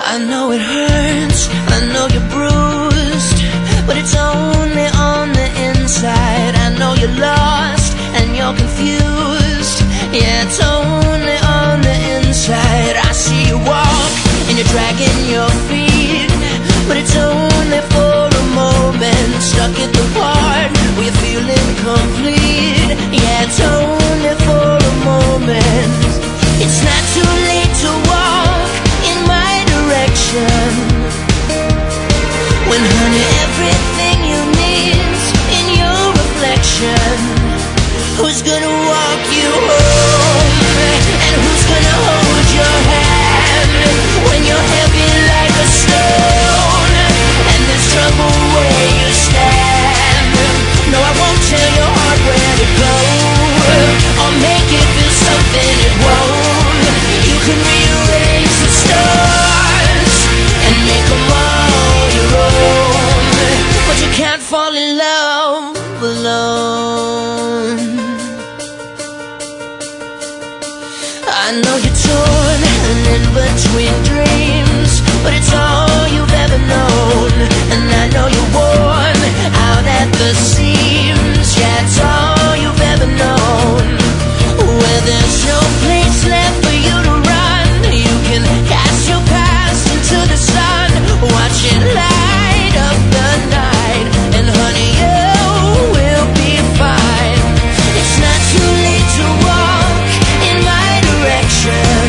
I know it hurts, I know you're bruised, but it's only on the inside. I know you're lost and you're confused, yeah, it's only on the inside. I see you walk and you're dragging your feet, but it's only for a moment. Stuck at the part where you're feeling complete, yeah, it's only for a moment. It's not too late to walk in my direction, when honey, everything you need's in your reflection. Who's gonna walk you home, and who's gonna hold your hand when you're heavy like a stone, and there's trouble where you stand? No, I won't tell your heart where to go, or make it feel something it won't. You can rearrange the stars and make them all your own, but you can't fall in love alone. I know you're torn and in between dreams, but it's all you've ever known. And I know you're worn out at the seams, yeah, it's all you've ever known. Where there's no place left for you to run, you can cast your past into the sun, watch it light up the night, and honey, you will be fine. It's not too late to walk in my direction,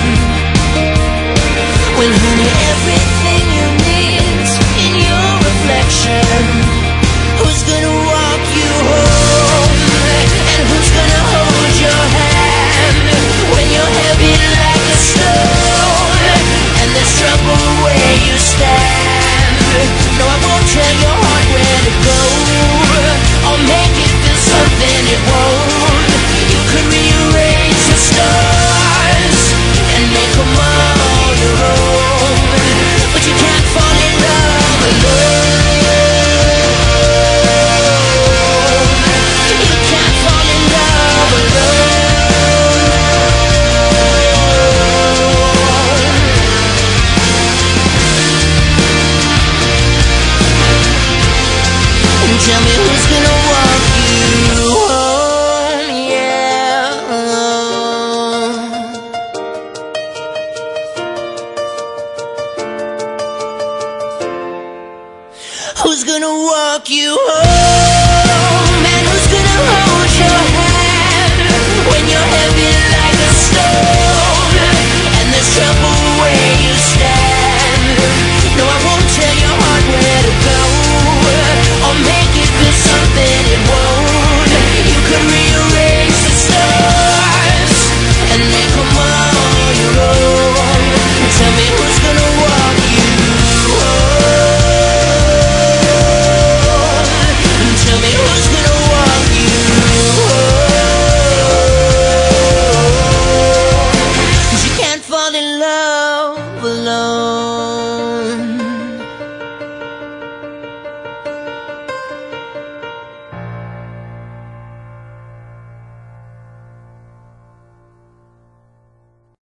when honey, everything you need's in your reflection. Who's gonna walk you home, and who's gonna hold your hand when you're heavy like a stone, and there's trouble where you stand? No, I won't tell your heart where to go, or make it feel something it won't. You can rearrange the stars and make them all your own, but you can't fall in love alone. You can't fall in love alone. And tell me who's gonna walk you home, yeah. Who's gonna walk you home, and who's gonna hold your hand when you're heavy like a stone, and there's trouble where you stand? No, I won't tell your heart where to go, or make it feel something it won't. You can rearrange the stars and make them all your own. Tell me who's gonna walk you home, and tell me who's gonna walk you home, 'cause you can't fall in love alone.